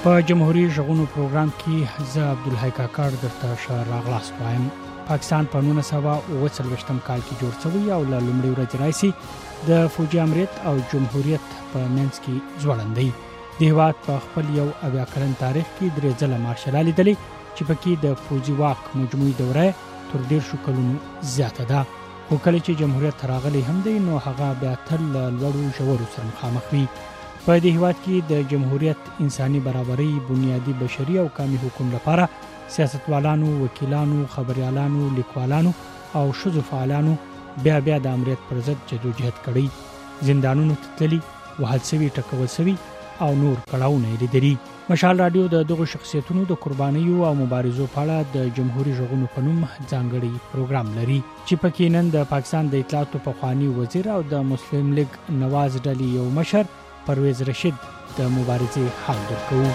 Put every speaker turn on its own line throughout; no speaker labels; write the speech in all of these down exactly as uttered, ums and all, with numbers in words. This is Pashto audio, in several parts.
په جمهوریت ژغونو پروګرام کې زه عبدالحی کاکړ درته ښه راغلاست وایم. پاکستان په نولس سوه اوه څلوېښتم کال کې جوړ شوی او له لومړۍ ورځې راهیسې د فوجي امریت او جمهوریت په منځ کې ځوړند دی. د هېواد په خپل یو اویا کلن تاریخ کې درې ځله مارشل لیدلې چې پکې د فوجي واک مجموعي دوره تر ډېر شو کلونو زیاته ده. خو کله چې جمهوریت راغلی هم دی نو هغه بیا تل له لوړو ژورو سره مخامخ وي. په دې هېواد کې د جمهوریت انساني برابرۍ، بنیادي بشري او قومي حقوقو لپاره سیاستوالانو، وکیلانو، خبريالانو، لیکوالانو او ښځو فعالانو بیا بیا د امریت پر ضد جدوجہد کړی. زندانونو ته تللي، وهل سوي، ټکول سوي او نور کړاوونه یې لیدلي. مشال رادیو د دغو شخصیتونو د قربانیو او مبارزو په اړه د جمهوریت ژغونو په نوم ځانګړی پروګرام لري چې پکې نن د پاکستان د اطلاعاتو پخوانی وزیر او د مسلم لیگ نواز ډلې یو مشر پرویز رشید د مبارزې حال درکوو.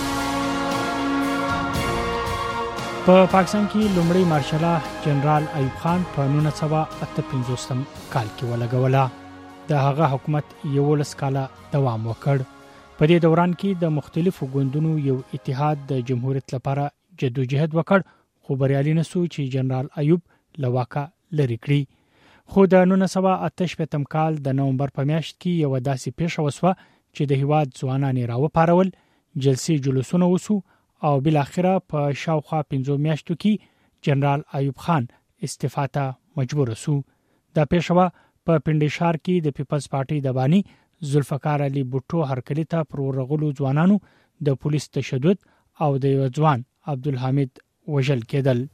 په پاکستان کې لومړی مارشال جنرال ایوب خان په نولس سوه اته پنځوستم کال کې ولګوله. د هغه حکومت یولس کاله دوام وکړ. په دې دوران کې د مختلفو ګوندونو یو اتحاد د جمهوریت لپاره جدوجہد وکړ، خو بریالي نشو چې جنرال ایوب له واکه لرې کړي. خو د نولس سوه اته شپېتم کال د نومبر په میاشت کې یو داسې پیښه وسوه چې د هېواد ځوانان یې راوپارول، جلسې جلوسونه وسو او بالاخره په شاوخوا پنځو میاشتو کې جنرال ایوب خان استعفا ته مجبور شو. دا پیښه په پنډي ښار کې د پیپلز پارټي د بانی ذوالفقار علي بوټو هرکلي ته پر ورغلو ځوانانو د پولیس تشدد او د یو ځوان عبدالحمید وژل کېدل.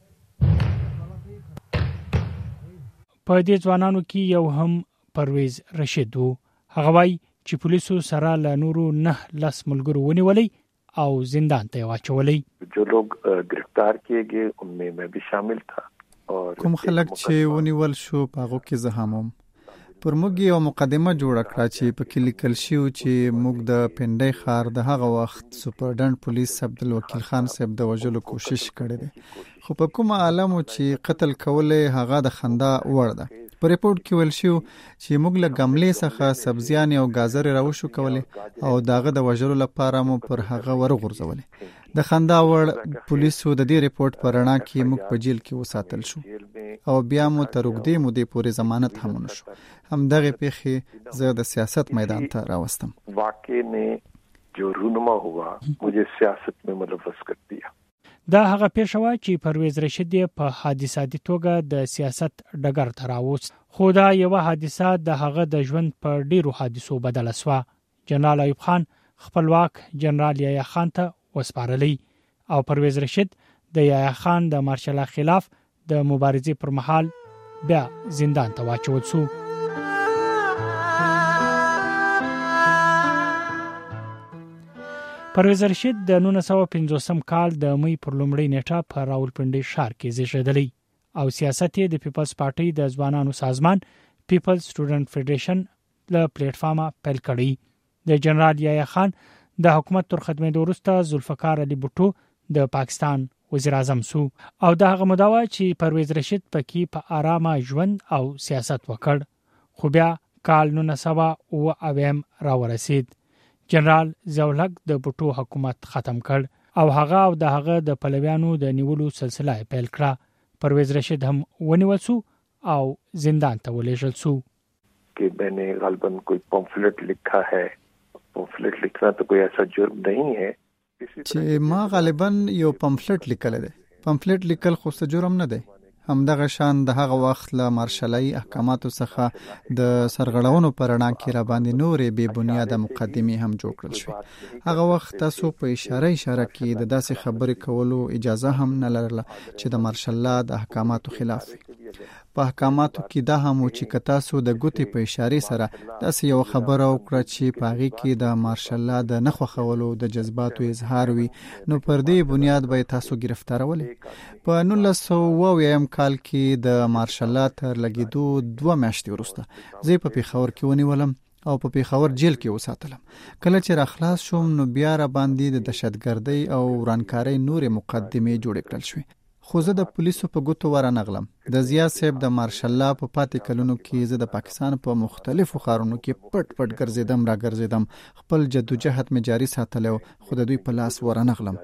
په دې ځوانانو کې یو هم پرویز رشید و. هغه وایي چې پولیسو سره له نورو نه لس ملګرو ونیولې او زندان ته واچولې.
جو لوگ گرفتار کیے گئے ان میں میں بھی شامل تھا.
کوم خلک چې ونیول شو په هغه کې زه هم وم. پر موږ یو مقدمه جوړه کړه چې په کې لیکل شوی چې موږ د پنډي ښار د هغه وخت سپرډنټ پولیس عبدالوکیل خان صاحب د وژلو کوشش کړې ده، خو په کومه عالمو چې قتل کولې هغه د خندا وړ ده. په ریپورت کې ویل شو چې موږ له ګملې څخه سبزیانې او ګازرې راوشو کولې او داغه د وژلو لپاره مو پر هغه ورغورځولې. د خندا وړ پولیسو د دې ریپورت پر رڼا کې موږ په جیل کې وساتل شو او بیا مو تر اوږدې مودې پورې ضمانت هم ونشو. همدغه پیښې زه د سیاست میدان ته راوستم.
واقع نے جو رونما ہوا مجھے سیاست میں ملوث کر دیا.
دا هغه پیښه وه چې پرویز رشید په حادثاتي توګه د سیاست ډګر ته راوست، خو دا یوه حادثه د هغه د ژوند په ډیرو حادثو بدله سوه. جنرال ایوب خان خپلواک جنرال یحیی خان ته وسپارلی او پرویز رشید د یحیی خان د مارشال خلاف د مبارزې پر مهال بیا زندان ته واچول شو. پرویز رشید د نولس سوه پنځوسم کال د مئی پر لومړۍ نیټه په راولپنډي ښار کې زیږېدلی او سیاست یې د پیپلز پارټي د ځوانانو سازمان پیپلز سټوډنټ فدریشن له پلیټ فارمه پیل کړی. د جنرال یحیی خان د حکومت تر ختمېدو وروسته ذوالفقار علي بوټو د پاکستان وزیر اعظم سو او د هغه موده وه چې پرویز رشید پکې په آرامه ژوند او سیاست وکړ. خو بیا کال نولس سوه اوه اویم راورسید. جنرال ضیاءالحق د بوټو حکومت ختم کړ او هغه او د هغه د پلویانو د نیولو سلسله پیل کړه. پرویز رشید هم ونیول شو او زندان ته ولېږل شو.
کہ میں نے غالباً کوئی پمفلٹ لکھا ہے. پمفلٹ لکھنا تو کوئی ایسا جرم نہیں ہے
چې ما غالباً یو پمفلٹ لیکل دی. پمفلٹ لیکل خو څه جرم نه دی. همدغه شان د هغه وخت له مارشالي احکاماتو څخه د سرغړونو پر رڼا کې را باندې نورې بې بنیاده مقدمې هم جوړ کړل شوې. هغه وخت تاسو په اشاره اشاره کې د داسې خبرې کولو اجازه هم نه لرله چې د مارشال لا د احکاماتو خلاف وي. په احکاماتو کې دا هم و چې که تاسو د ګوتې په اشارې سره داسې یو خبره وکړه چې په هغې کې د مارشال لا د نه خوښولو د جذباتو اظهار وي نو پر دې بنیاد به تاسو ګرفتارولې. په نولس سوه اوه اویایم کال کې د مارشال لا تر لګېدو دوه میاشتې وروسته زه په پېښور کې ونیولم او په پېښور جیل کې وساتلم. کله چې را خلاص شوم نو بیا را باندې د دهشتګردۍ او ورانکارۍ نورې مقدمې جوړې کړل شوې. خو زه د پولیسو په ګوتو ورنغلم. د زیا صاحب د مارشل لا په پاتې کلونو کې زه د پاکستان په مختلفو ښارونو کې پټ پټ ګرځیدم را ګرځیدم، خپل جدوجہد مې جاری ساتلو، خو د دوی په لاس ورنغلم.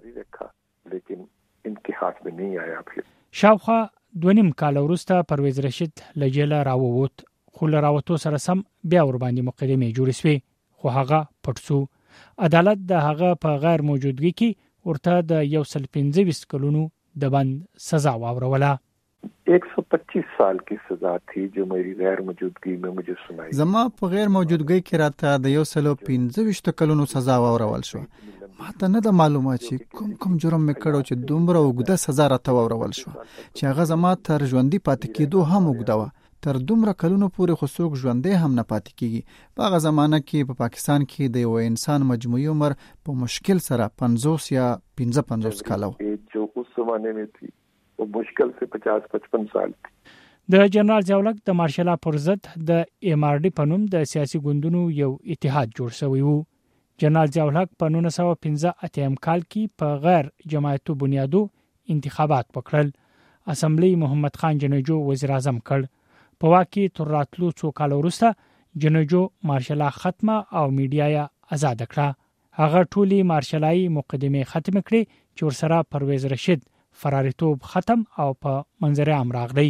لیکن ان کے ہاتھ میں نہیں آیا. پھر
شاوخوا دونیم کال وروسته پرویز رشید له جیله راووت، خو له راوتو سره سم بیا ور باندې مقدمې جوړې شوې، خو هغه پټ شو. عدالت د هغه په غیر موجودګي کې ورته د یو سل پنځه ویشت کلونو د بند سزا واوروله.
ایک سو پچیس سال کی سزا تھی جو میری غیر موجودگی میں مجھے سنائی.
زما په غیر موجودګۍ کې راته د یو سل پنځه ویشت کلونو سزا واورول شو. ماته نه د معلومه چې کوم کوم جرم مې کړو چې دومره اوږده سزا راته واورول شو چې هغه زما تر ژوندۍ پاتې کېدو هم اوږده وه. تر دومره کلونو پورې خو څوک ژوندی هم نه پاتې کېږي. په هغه زمانه کې په پاکستان کې د یو انسان مجموعي عمر په مشکل سره پنځوس یا پنځه پنځوس کاله و.
جو اس زمانے میں تھی وہ مشکل سے پچاس پچپن سال تھی.
د جنرال ضیاءالحق د مارشل پر ضد د ایم آر ډي په نوم د سیاسي ګوندونو یو اتحاد جوړ شوی وو. جنرال ضیاءالحق په نولس سوه پنځه اتیا کال کې په غیر جماعتو بنیادو انتخابات وکړل. اسمبلی محمد خان جنجو وزیر اعظم کړ. په واکې تر راتلو څو کال وروسته جنجو مارشل ختمه او میډیا یې آزاد کړه. هغه ټولي مارشلای مقدمه ختم کړې چې ورسره پرویز رشید فراریتوب ختم او په منظر عام راغلی.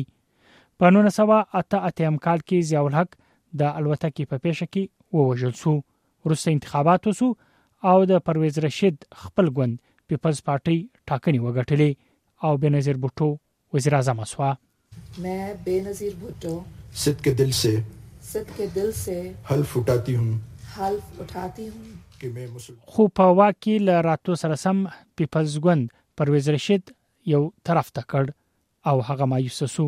په نولس سوه اته اتیا کال کې ضیاءالحق د الوتکې په پیښه کې ووژل شو. وروسته انتخابات وسو او د پرویز رشید خپل ګوند پیپلز پارټي ټاکنې وګټلې او بنظیر بوټو وزیر اعظم شو.
मैं बेनजीर भुट्टो
सिद्ध के दिल से
सिद्ध के दिल से
हल्फ उठाती हूँ
हल्फ उठाती हूँ
कि मैं मुस्लिम.
خو په واکې له راتلو سره سم پیپلز ګوند پرویز رشید یو طرف ته کړ او هغه مایوس شو.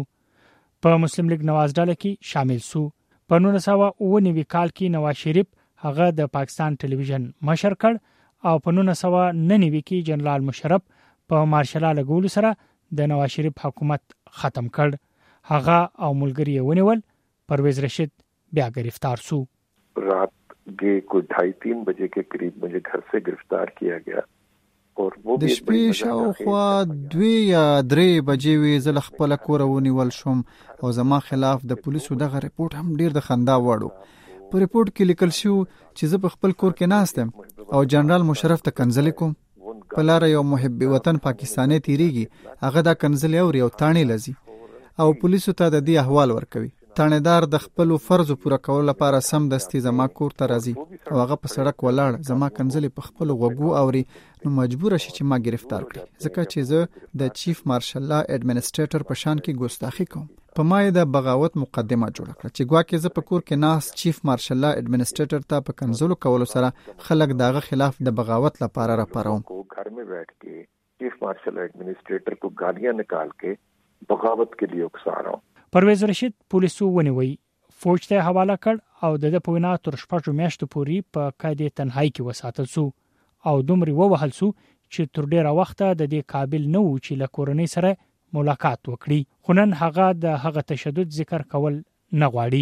په مسلم لیگ نواز ډله کې شامل شو. په نولس سوه اوه نوي کال کې نواز شریف هغه د پاکستان ټلویزیون مشر کړ او په نولس سوه نهه نوي کې جنرال مشرف په مارشل لګول سره د نواز شریف حکومت ختم کړ. هغه او ملګری یې ونیول. پرویز رشید بیا گرفتار شو.
رات کے کوئی ڈھائی تین بجے کے قریب مجھے گھر سے گرفتار کیا گیا اور وہ
د شپې شاوخوا دوی یا درې بجې وې زه له خپله کوره ونیول شوم او زما خلاف د پولیسو دغه رپورټ هم ډیر د خندا وړ و. په رپورټ کې لیکل شو چې زه په خپل کور کې ناست یم او جنرال مشرف ته کنځلې کوم. په لاره یو محب وطن پاکستاني تیریږي، هغه دا کنځلې اوري او تاڼې لذي او پولیسو ته د دې احوال ورکوي. تانیدار د خپل فرض پوره کولو لپاره سم دستي زما کور ته راځي او هغه په سړک ولاړ زما کنځلې په خپل غوږو اوري، نو مجبور شي چې ما گرفتار کړي ځکه چې زه د چیف مارشل لا ایڈمنسټریټر په شان کې ګستاخی کوم. په ما د بغاوت مقدمه جوړه کړه چې ګواکې زه په کور کې ناس چیف مارشل لا ایڈمنسټریټر ته په کنځلو کولو سره خلک داغه خلاف د بغاوت لپاره راپاروم.
گھر میں بیٹھ کے چیف مارشل ایڈمنسٹریٹر کو گالیاں نکال کے بغاوت کے لیے اکسا رہا ہوں.
پرویز رشید پولیسو ونیوي، فوج ته حواله کړ او د په وینا تر شپږو میاشتو پورې په قید تنهایی کې وساتل شو او دومره ووهل شو چې تر ډیره وخته د دې قابل نه و چې له کورنۍ سره ملاقات وکړي. خو نن هغه د هغه تشدد ذکر کول نه غواړي.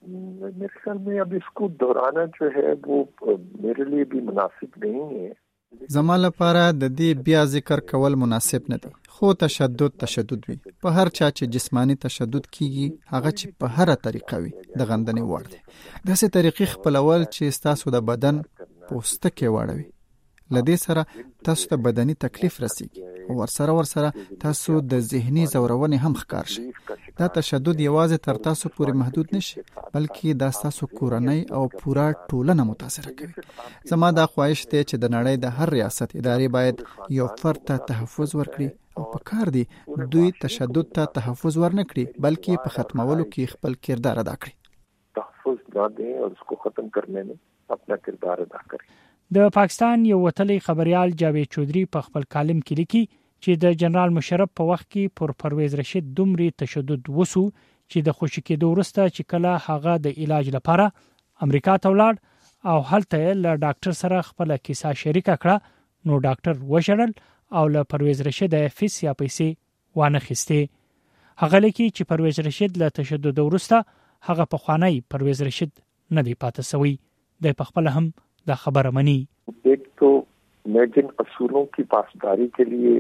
میرے خیال میں اب اس کو دہرانا جو ہے وہ میرے لیے بھی مناسب نہیں ہے.
زما لپاره د دې بیا ذکر کول مناسب نه دی، خو تشدد تشدد وي. په هر چا چې جسمانی تشدد کیږي هغه چې په هر طریقه وي د غندنې وړ دی. داسې طریقې خپلول چې تاسو د بدن پوستکی واړوي، لدې سره تاسو ته بدني تکلیف رسیږي او ورسره ورسره تاسو د ذهني زورونې هم ښکار شي. دا تشدد یوازې تر تاسو پورې محدود نشي، بلکې دا تاسو کورنۍ او پورا ټولنه متاثر کوي. زما دا خواهش دی چې د نړۍ د هر ریاست ادارې باید یو فرد ته تحفظ ورکړي او په کار دی دوی تشدد ته تحفظ ورنکړي بلکې په ختمولو کې خپل کردار ادا کړي.
تحفظ نه دی او اس کو ختم کرنے میں اپنا کردار ادا کړي.
د پاکستان یو وتلی خبريال جاوید چودري په خپل کالم کې لیکي چې د جنرال مشرف په وخت کې پر پرویز رشید دومره تشدد وسو چې د خوشی کېدو وروسته چې کله هغه د علاج لپاره امریکا ته ولاړ او هلته له ډاکټر سره خپل کیسه شریک کړه، نو ډاکټر وشړل او له پرویز رشید فیس یا پیسې وانه خسته. هغه لیکي چې پرویز رشید له تشدد وروسته هغه په خوانی پرویز رشید نه دی پاتې سوی. د خپل هم دا خبره مني.
ایک تو میں جن اصولوں کی پاسداری کے لیے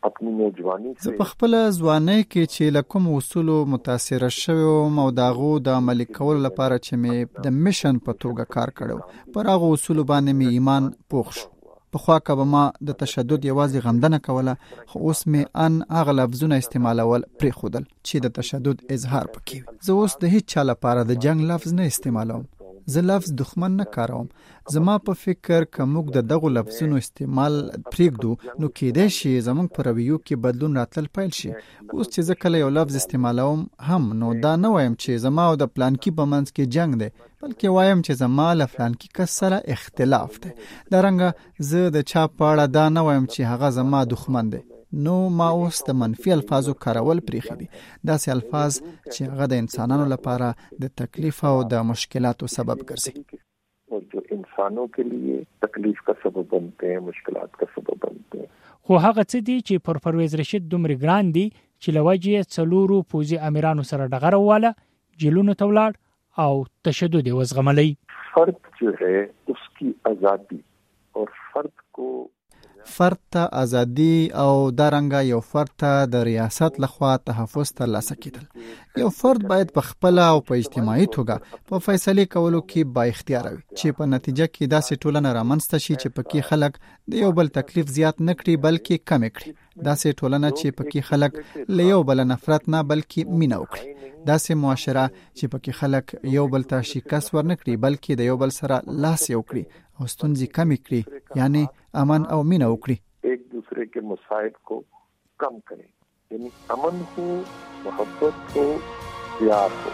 अपनी नौजवानी
زه په خپل ځوانۍ کې چې له کوم اصولو متاثر شوم او داغو د عملي کولو لپاره چې مې د میشن په توګه کار کړو پر هغه اصول باندې مې ایمان پوخ شو. په خوا کې به ما د تشدد یوازې غندنه کوله، خو اوس مې ان هغه لفظونه استعمالول پرېښودل چې د تشدد اظهار پکې وي. زه اوس د هیڅ چا لپاره د جنگ لفظ نه استعمالوم. زه لفظ دښمن نه کاروم. زما په فکر که موږ د دغو لفظونو استعمال پرېږدو نو کېدای شي زموږ په رویو کې بدلون راتلل پیل شي. اوس چې زه کله یو لفظ استعمالوم هم نو دا نه وایم چې زما او د پلانکي په منځ کې جنگ دی، بلکې وایم چې زما له فلانکي کس سره اختلاف دی. دارنګه زه د چا په اړه دا نه وایم چې هغه زما دښمن دی. نو ما اوس د منفي الفاظو کارول پرېښي دي، داسې الفاظ چې هغه د انسانانو لپاره د تکلیف او د مشکلاتو سبب ګرځي
اور جو انسانوں کے لیے تکلیف کا سبب بنتے ہیں، مشکلات کا سبب بنتے ہیں.
خو هغه څه دي چې پر پرویز رشید دومره ګران دي چې لوجه څلورو پوزي امیرانو سره ډغره واله جیلونو ته ولاړ او تشدد وزغملی.
فرد جو ہے اس کی آزادی اور فرد کو
فرد ته ازادي او دارنګه یو فرد ته د ریاست لخوا تحفظ ترلاسه کېدل. یو فرد باید په خپل او په اجتماعي توګه په فیصله کولو کې با اختیار وي چې په نتیجه کې داسې ټولنه رامنځته شي چې پکې خلک د یو بل تکلیف زیات نه کړي بلکې کم کړي. داسې ټولنه چې پکې خلک له یو بل نفرت نه بلکې مینه وکړي. داسې معاشره چې پکې خلک یو بل ته شکست ورنکړي بلکې د یو بل سره لاس یو کړي او ستونزې کمې کړي، یعنی امن او مینه وکړي.
ایک دوسرے کے مصائب کو کم کریں، یعنی امن ہو، محبت ہو، پیار ہو.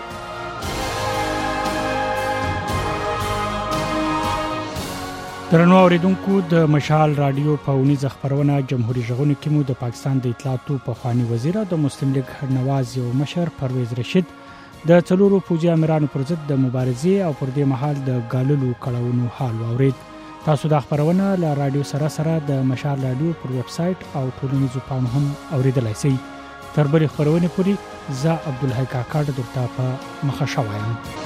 درنو اوریدونکو، د مشال رادیو په اونیزه خبرونه جمهوریت ژغورنې کې مو د پاکستان د اطلاعاتو پخوانی وزیر او د مسلم لیگ نواز یو مشر پرویز رشید د څلورو پوځي امیرانو پر ضد د مبارزې او پر دې مهال د ګاللو کړهونو حال واورید. تاسو د خبرونه له رادیو سره سره د مشال رادیو پر ویب سټ او ټولنیزو پاڼو هم اوریدلای شئ. تر بلې خبرونه پوری زه عبدالحی کاکړ درته په مخه شوایم.